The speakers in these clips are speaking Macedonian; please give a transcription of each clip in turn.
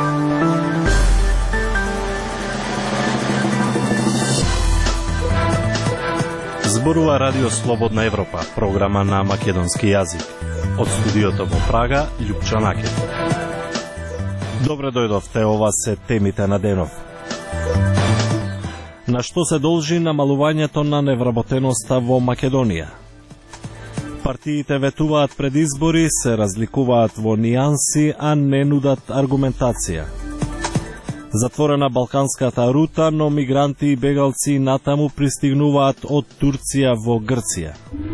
Зборува Радио Слободна Европа, програма на македонски јазик. Од студиото во Прага, Љупчо Накет. Добре дојдовте, ова се темите на денов. На што се должи намалувањето на невработеноста во Македонија? Партиите ветуваат пред избори, се разликуваат во нијанси, а не нудат аргументација. Затворена балканската рута, но мигранти и бегалци натаму пристигнуваат од Турција во Грција.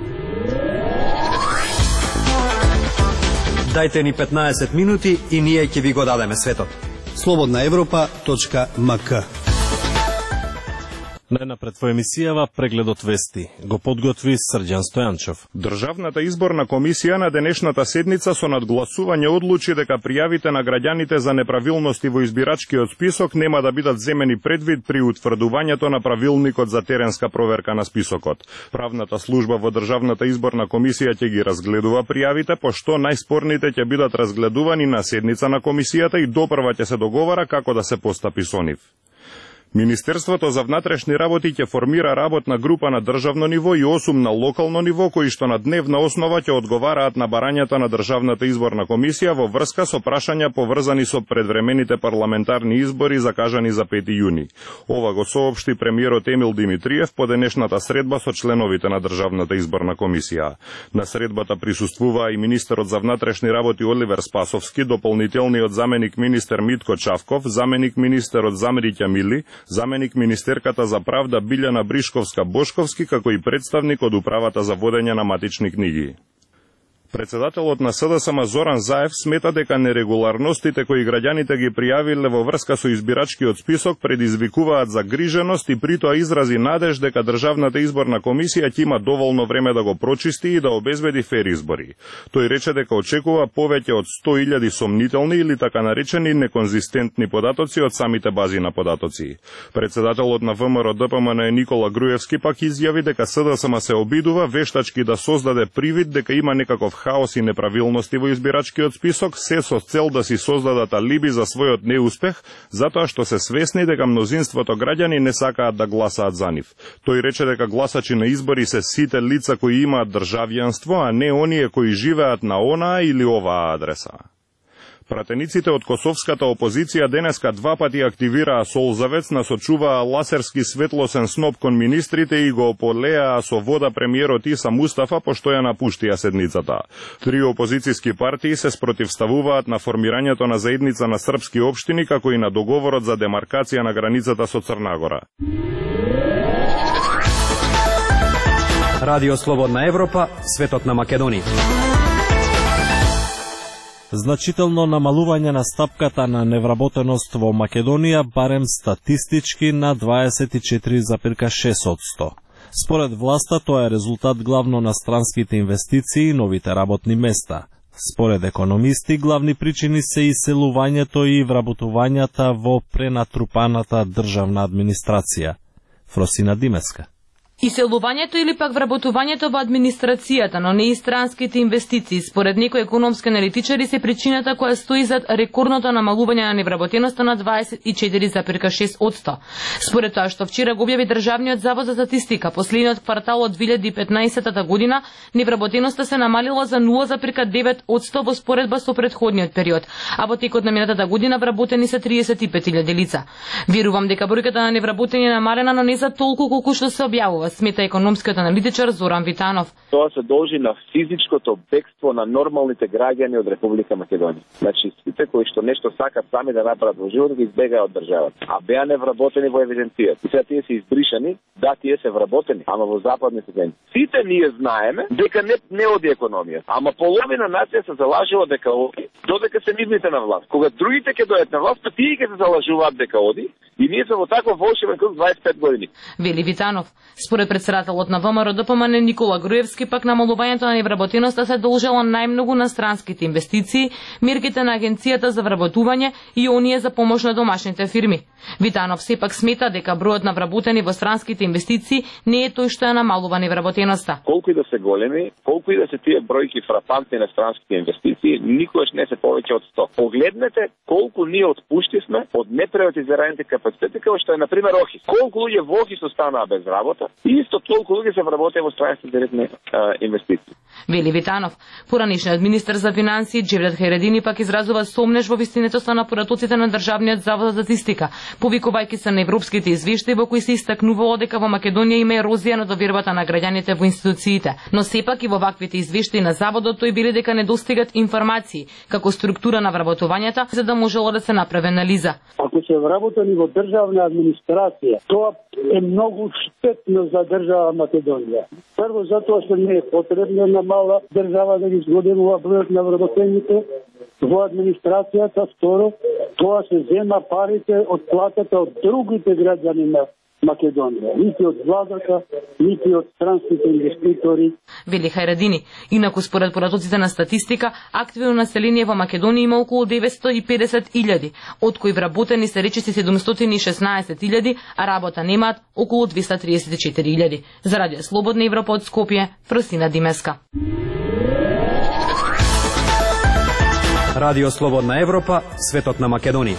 Дајте ни 15 минути и ние ќе ви го дадеме светот. slobodnaevropa.mk. Најнапред во емисијава прегледот вести го подготви Срđan Стојанчов. Државната изборна комисија на денешната седница со надгласување одлучи дека пријавите на граѓаните за неправилности во избирачкиот список нема да бидат земени предвид при утврдувањето на правилникот за теренска проверка на списокот. Правната служба во Државната изборна комисија ќе ги разгледува пријавите, пошто најспорните ќе бидат разгледувани на седница на комисијата и допрва ќе се договара како да се постапи со нив. Министерството за внатрешни работи ќе формира работна група на државно ниво и 8 на локално ниво, кои што на дневна основа ќе одговараат на барањата на Државната изборна комисија во врска со прашања поврзани со предвремените парламентарни избори закажани за 5 јуни. Ова го соопшти премиерот Емил Димитриев по денешната средба со членовите на Државната изборна комисија. На средбата присуствуваа и министерот за внатрешни работи Оливер Спасовски, дополнителниот заменик министер Митко Чавков, заменик министерот Замриќа Мили, заменик министерката за правда Билјана Бришковска-Бошковски, како и представник од управата за водење на матични книги. Председателот на СДСМ Зоран Заев смета дека нерегуларностите кои граѓаните ги пријавиле во врска со избирачкиот список предизвикуваат загриженост и притоа изрази надеж дека Државната изборна комисија ќе има доволно време да го прочисти и да обезбеди фер избори. Тој рече дека очекува повеќе од 100.000 сомнителни или така наречени неконзистентни податоци од самите бази на податоци. Председателот на ВМРО ДПМН Никола Груевски пак изјави дека СДСМ се обидува вештачки да создаде привид дека има некаков хаос и неправилности во избирачкиот список, се со цел да си создадат алиби за својот неуспех, затоа што се свесни дека мнозинството граѓани не сакаат да гласаат за нив. Тој рече дека гласачи на избори се сите лица кои имаат државјанство, а не оние кои живеат на онаа или оваа адреса. Пратениците од косовската опозиција денеска два пати активираа солзавец, насочуваа ласерски светлосен сноп кон министрите и го ополеаа со вода премиерот Иса Мустафа, пошто ја напуштија седницата. Три опозицијски партии се спротивставуваат на формирањето на заедница на српски општини, како и на договорот за демаркација на границата со Црна Гора. Радио Слободна Европа, светот на Македонија. Значително намалување на стапката на невработеност во Македонија, барем статистички на 24,6%. Според власта, тоа е резултат главно на странските инвестиции и новите работни места. Според економисти, главни причини се иселувањето и вработувањата во пренатрупаната државна администрација. Фросина Димеска. Иселувањето или пак вработувањето во администрацијата, но не и странските инвестиции, според некои економски аналитичари, се причината која стои зад рекордното намалување на невработеноста на 24,6%. Според тоа што вчера го објави Државниот завод за статистика, последниот квартал од 2015 година, невработеноста се намалила за 0,9% во споредба со претходниот период, а во текот на минатата година вработени се 35.000 лица. Верувам дека бројката на невработени е намалена, но не за толку колку што се објавува, смета економскиот аналитичар Зоран Витанов. Тоа се должи на физичкото бегство на нормалните граѓани од Република Македонија. Значи, сите кои што нешто сакат сами да направат во животот, ги избегаат од државата, а беа невработени во евиденцијата. И сега тие се избришани, да, тие се вработени, ама во западните земји. Сите ние знаеме дека не оди економија, ама половина нација се залажува дека оди, додека се нивните на власт. Кога другите ќе дојдат на власт, тие ќе се залажуваат дека оди И ние сме во таков волшебен круг 25 години. Вели Витанов. Според председателот на ВМРО ДПМН Никола Груевски, пак намалувањето на невработеноста се должело најмногу на странските инвестиции, мерките на Агенцијата за вработување и оние за помош на домашните фирми. Витанов сепак смета дека бројот на вработени во странските инвестиции не е тој што ја намалува невработеноста. Колку и да се големи, колку и да се тие бројки фрапантни на странските инвестиции, никогаш не се повеќе од 100. Погледнете колку ние отпуштивме од неприватизираните капацитети, како што е на пример Охис. Колку луѓе во Охис останаа без работа и исто толку луѓе се вработени во странските директни инвестиции. Вели Витанов. Поранишниот министер за финансии Джевдет Хајредини пак изразува сомнеж во вистинитоста на поратоците на Државниот завод за статистика, повикувајќи се на европските извештаи во кои се истакнувало дека во Македонија има ерозија на довербата на граѓаните во институциите. Но сепак и во ваквите извештаи на заводот тој били дека не достигат информации како структура на вработувањата за да можело да се направи анализа. Ако се вработени во државна администрација, тоа е многу штетно за држава Македонија. Прво затоа што не е потребно на мала држава да ги зголемува бројот на вработените во администрацијата. Второ, тоа се зема парите од платата од другите граѓани на Македонија, нити од владата, нити од странските инвеститори. Вели Хајредини. Инаку според поратоците на статистика, активно население во Македонија има околу 950.000, од кои вработени се речиси 716.000, а работа немаат околу 234.000. За Радио Слободна Европа од Скопје, Фросина Димеска. Радио Слободна Европа, светот на Македонија.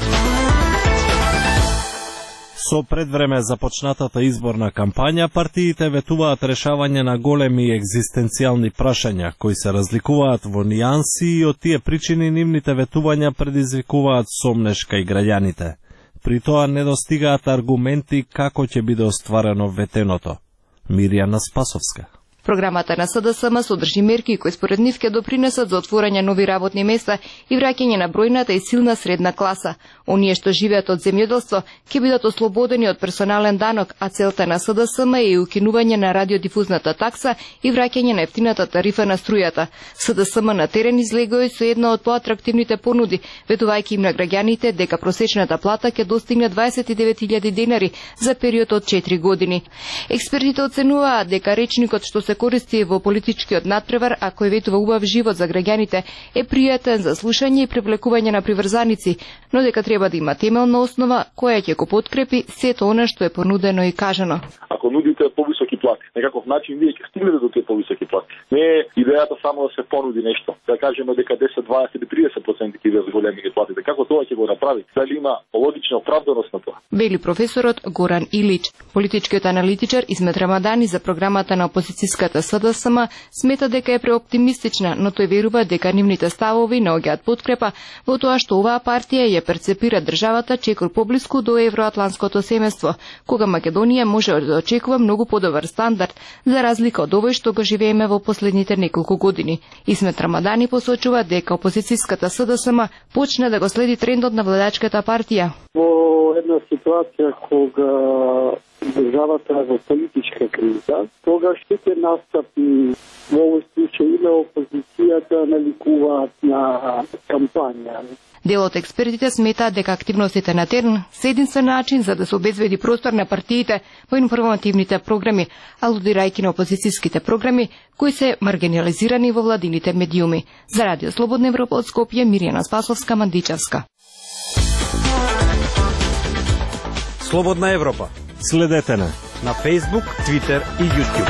Со предвреме започнатата изборна кампања, партиите ветуваат решавање на големи екзистенцијални прашања, кои се разликуваат во нијанси и од тие причини нивните ветувања предизвикуваат сомнеш кај граѓаните. При тоа не достигаат аргументи како ќе биде остварено ветеното. Мирјана Спасовска. Програмата на СДСМ содржи мерки кои според нив ќе допринесат за отворање нови работни места и враќање на бројната и силна средна класа. Оние што живеат од земјоделство ќе бидат ослободени од персонален данок, а целта на СДСМ е и укинување на радиодифузната такса и враќање на ефтината тарифа на струјата. СДСМ на терен излегои со една од поатрактивните понуди, ветувајќи им на граѓаните дека просечната плата ќе достигне 29.000 денари за период од 4 години. Експертите оценуваат дека речникот што се користи во политичкиот надпревар, а кој ветува убав живот за граѓаните, е пријатен за слушање и привлекување на приврзаници, но дека треба да има темелна основа која ќе го подкрепи сето она што е понудено и кажано. Ако нудите повисоки плати, некаков начин вие ќе стигнете до тие повисоки плати. Не е идејата само да се понуди нешто, да кажеме дека 10, 20 или 30% ќе бидат зголемени платите. Како тоа ќе го направи? Дали има логична оправданост на тоа? Вели професорот Горан Илич. Политичкиот аналитичар Исмет Рамадани за програмата на опозицијската СДСМ смета дека е преоптимистична, но тој верува дека нивните ставови наоѓаат подкрепа во тоа што оваа партија ја перцепира државата чекор поблиску до евроатлантското семејство, кога Македонија може да очекува многу подобар стандард, за разлика од овој што го живееме во последните неколку години. Исмет Рамадани посочува дека опозицијската СДСМ почне да го следи трендот на владачката партија. Во една ситуација кога државата е во политичка криза, тогаш ќе настапи во овој случај и на опозицијата наликуваат на кампања. Дел од експертите сметаат дека активностите на терен се единствен начин за да се обезбеди простор на партиите во информативните програми, алудирајќи на опозицијските програми кои се маргинализирани во владините медиуми. За Радио Слободна Европа од Скопје, Мирјана Спасовска, Мандичевска. Слободна Европа. Следете на Facebook, Twitter и YouTube.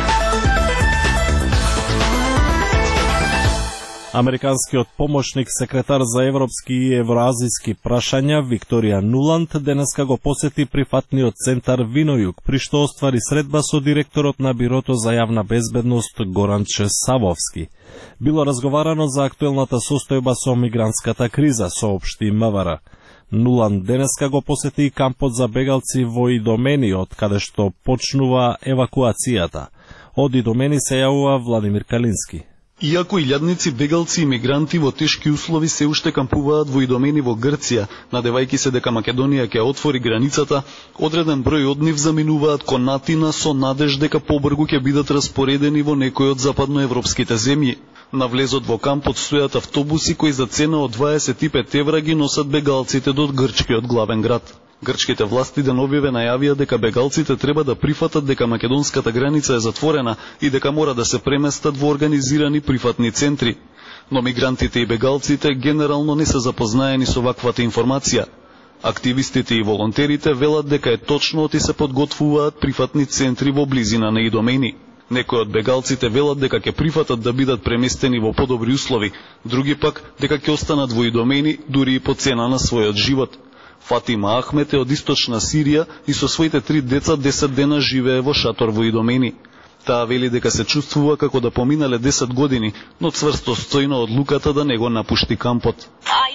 Американскиот помошник секретар за европски и евроазиски прашања Викторија Нуланд денеска го посети прифатниот центар Винојук, при што оствари средба со директорот на Бирото за јавна безбедност Горанче Савовски. Било разговарано за актуелната состојба со мигрантската криза, соопшти МВР. Нуланд денеска го посети и кампот за бегалци во Идомени, од каде што почнува евакуацијата. Од Идомени се јавува Владимир Калински. Иако илјадници бегалци и мигранти во тешки услови се уште кампуваат во Идомени во Грција, надевајќи се дека Македонија ќе отвори границата, одреден број од нив заминуваат кон Атина со надеж дека побргу ќе бидат распоредени во некој од западноевропските земји. На влезот во кампот стојат автобуси кои за цена од 25 евра ги носат бегалците до грчкиот главен град. Грчките власти деновиве најавија дека бегалците треба да прифатат дека македонската граница е затворена и дека мора да се преместат во организирани прифатни центри. Но мигрантите и бегалците генерално не се запознаени со ваквата информација. Активистите и волонтерите велат дека е точно и се подготвуваат прифатни центри во близина на Идомени. Некои од бегалците велат дека ќе прифатат да бидат преместени во подобри услови, други пак дека ќе останат во Идомени дури и по цена на својот живот. Фатима Ахмет е од источна Сирија и со своите 3 деца 10 дена живее во шатор во Идомени. Таа вели дека се чувствува како да поминале 10 години, но цврсто стои на одлуката да не го напушти кампот.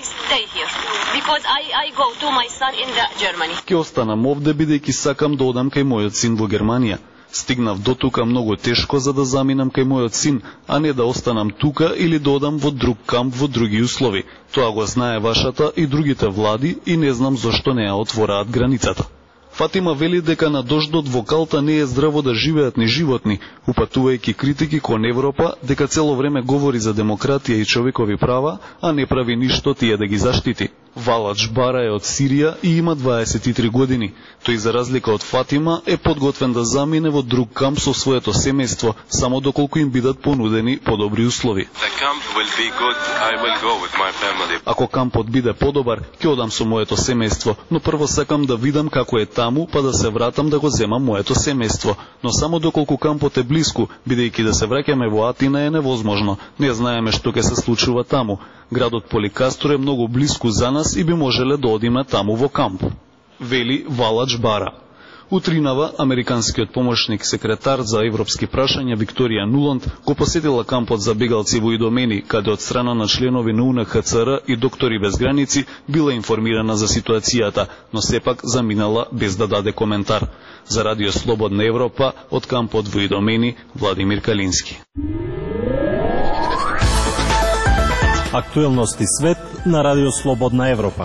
Ке останам овде бидејќи сакам да одам кај мојот син во Германија. Стигнав до тука многу тешко за да заминам кај мојот син, а не да останам тука или да одам во друг камп во други услови. Тоа го знае вашата и другите влади и не знам зошто не ја отвораат границата. Фатима вели дека на дождот во Калта не е здраво да живеат ни животни, упатувајќи критики кон Европа дека цело време говори за демократија и човекови права, а не прави ништо тие да ги заштити. Валач Бара е од Сирија и има 23 години. Тој за разлика од Фатима е подготвен да замине во друг камп со своето семејство, само доколку им бидат понудени подобри услови. Ако кампот биде подобар, ќе одам со моето семејство, но прво сакам да видам како е таму, па да се вратам да го земам моето семејство. Но само доколку кампот е блиску, бидејќи да се враќаме во Атина е невозможно. Не знаеме што ќе се случува таму. Градот Поликастро е многу блиску за нас и би можеле да одиме таму во камп, вели Валач Бара. Утринава, американскиот помошник секретар за европски прашања Викторија Нуланд го посетила кампот за бегалци во Идомени, каде од страна на членови на УНХЦР и доктори без граници била информирана за ситуацијата, но сепак заминала без да даде коментар. За Радио Слободна Европа, од кампот во Идомени, Владимир Калински. Актуелности свет на Радио Слободна Европа.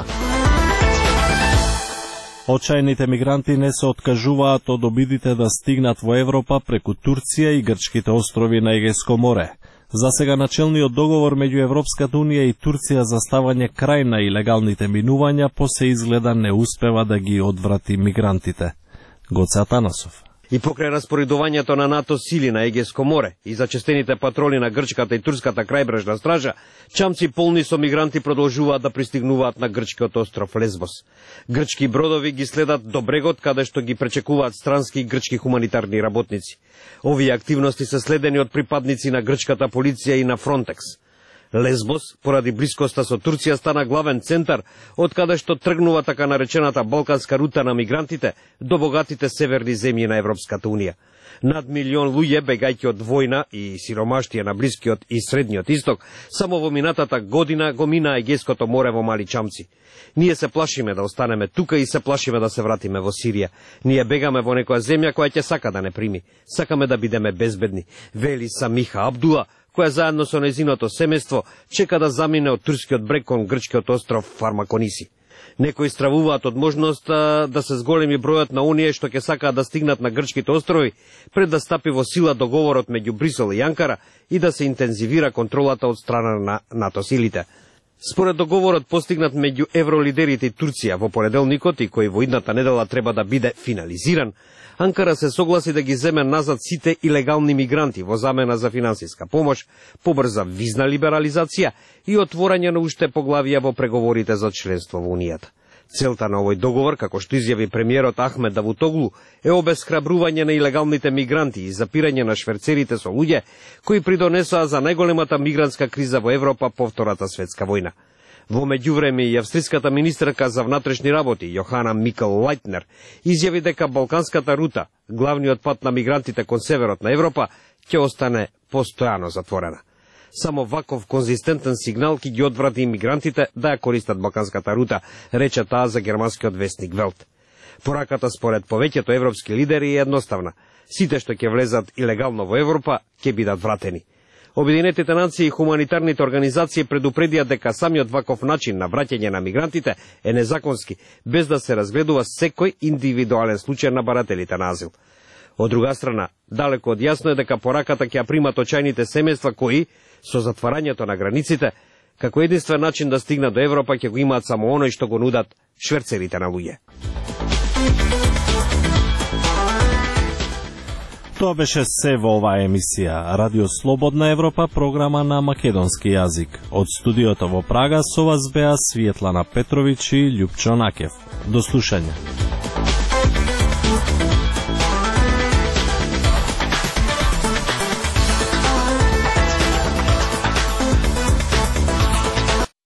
Очајните мигранти не се откажуваат од обидите да стигнат во Европа преку Турција и грчките острови на Егејско море. За сега начелниот договор меѓу Европската унија и Турција за ставање крај на илегалните минувања по се изгледа не успева да ги одврати мигрантите. Гоце Атанасов. И покрај распоредувањето на НАТО сили на Егејско море и зачестените патроли на грчката и турската крајбрежна стража, чамци полни со мигранти продолжуваат да пристигнуваат на грчкиот остров Лесбос. Грчки бродови ги следат до брегот каде што ги пречекуваат странски и грчки хуманитарни работници. Овие активности се следени од припадници на грчката полиција и на Фронтекс. Лесбос, поради блискоста со Турција, стана главен центар од каде што тргнува така наречената балканска рута на мигрантите до богатите северни земји на Европската унија. Над 1 милион луѓе, бегајќи од војна и сиромаштија на Блискиот и Средниот Исток, само во минатата година го мина Егејското море во мали чамци. Ние се плашиме да останеме тука и се плашиме да се вратиме во Сирија. Ние бегаме во некоја земја која ќе сака да не прими. Сакаме да бидеме безбедни, вели Самиха Абдула, која заедно со незиното семејство чека да замине од турскиот брег кон грчкиот остров Фармакониси. Некои стравуваат од можноста да се зголеми бројот на оние што ќе сакаат да стигнат на грчките острови пред да стапи во сила договорот меѓу Брисел и Анкара и да се интензивира контролата од страна на НАТО силите. Според договорот постигнат меѓу евролидерите и Турција во понеделникот и кој во идната недела треба да биде финализиран, Анкара се согласи да ги земе назад сите илегални мигранти во замена за финансиска помош, побрза визна либерализација и отворање на уште поглавија во преговорите за членство во Унијата. Целта на овој договор, како што изјави премиерот Ахмед Давутоглу, е обесхрабрување на илегалните мигранти и запирање на шверцерите со луѓе кои придонесоа за најголемата мигрантска криза во Европа по Втората светска војна. Во меѓувреме и австриската министерка за внатрешни работи Јохана Микл Лајтнер изјави дека балканската рута, главниот пат на мигрантите кон северот на Европа, ќе остане постојано затворена. Само ваков конзистентен сигнал ќе ги одврати имигрантите да ја користат балканската рута, рече таа за германскиот вестник Велт. Пораката според повеќето европски лидери е едноставна. Сите што ќе влезат илегално во Европа ќе бидат вратени. Обединетите нации и хуманитарните организации предупредија дека самиот ваков начин на враќање на мигрантите е незаконски, без да се разгледува секој индивидуален случај на барателите на азил. Од друга страна, далеко од јасно е дека пораката ќе ја примат очајните семејства кои, со затварањето на границите, како единствен начин да стигнат до Европа ќе го имаат само оној што го нудат шверцерите на луѓе. Тоа беше се во оваа емисија. Радио Слободна Европа, програма на македонски јазик. Од студиото во Прага со вас беа Светлана Петровиќ и Љупчо Накев. До слушање.